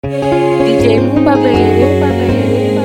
DJ Mbappe.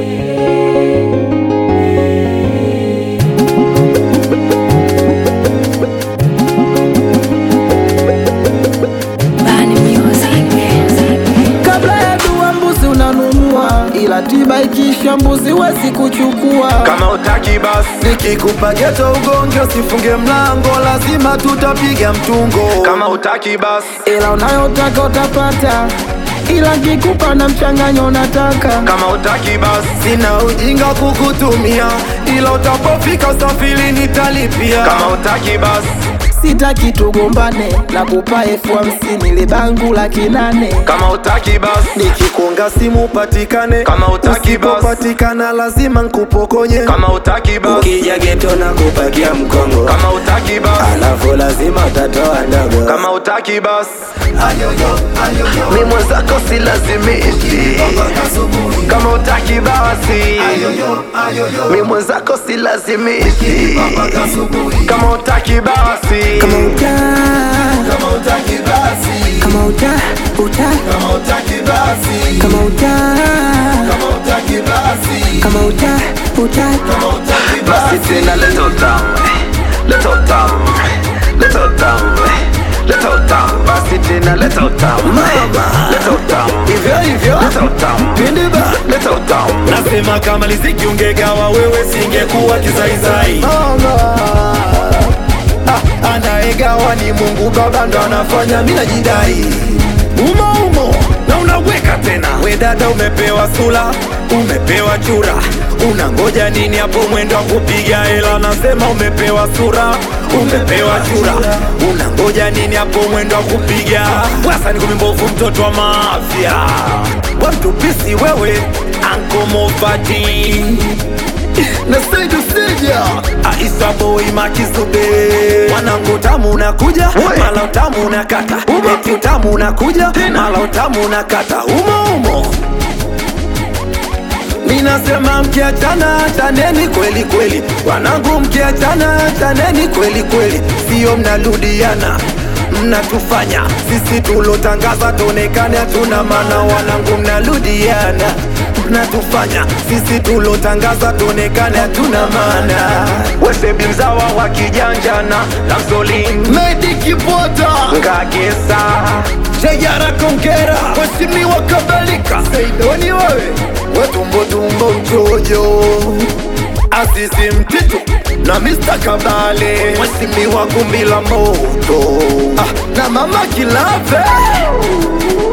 Kabla ya dua mbuzi unanunua, ila tiba ikisha mbuzi wezi kuchukua. Kama utaki basi nikikupa geto ugonge, usifunge mlango, lazima tutapiga mtungo. Kama utaki basi, Ila unayotaka utapata, ila kikupa na mchanganyo unataka. kama utaki basi sina ujinga kukutumia, ila utapofika usafiri nitalipia. Kama utaki basi, Sitaki tugombane, na kupa F50 libangu laki 8. kama utaki basi nikikuonga simu upatikane. Kama utaki basi, usipopatikana lazima nkupokonye. Kama utaki basi, Ukija geto na kupakia mkongo, kama utaki basi, alafu lazima utatoa ndogo. kama utaki basi mimi mwenzako silazimishi. Kama utaki basi mimi mwenzako silazimishi. Kama utaki basi Kama uta, kama uta, kama uta, uta. basi tena leta utamu, leta utamu, leta utamu, leta utamu, basi tena leta utamu, leta utamu, Hivyo hivyo, leta utamu, pindi ba, leta utamu. Nasema kama riziki ungegawa wewe singekuwa kizaizai. Anayegawa ni Mungu Baba, ndo anafanya mimi najidai. Umo na unaweka tena. We dada umepewa sura, umepewa chura, unangoja nini hapo mwendo wa kupiga hela? Nasema umepewa sura, umepewa chura, unangoja nini hapo mwendo wa kupiga? Wasa ni kumimbovu mtoto wa mafia, watu pisi wewe Anko Mofati na Saidu Sija Aisa Boy Makizube. Mwanangu utamu unakuja, mala utamu unakata, eti utamu unakuja, mala utamu unakata. Umo minasema mkiachana chaneni kweli kweli, wanangu mkiachana chaneni kweli kweli, sio mnarudiana mnatufanya sisi tulotangaza tuonekane hatuna maana. Wanangu mnarudiana mnatufanya sisi tulotangaza tuonekane hatuna maana. Wesebi mzawa wa kijanjana Lamsolin Medi Kipota, Ngagesa Jayara Kongera Wesimiwa Kabalika Saidoni wewe Wetumbo tumbo mchojo Azizi Mtitu na Mr. Kabale Wesimiwa Gumbi la moto na Mama Kilave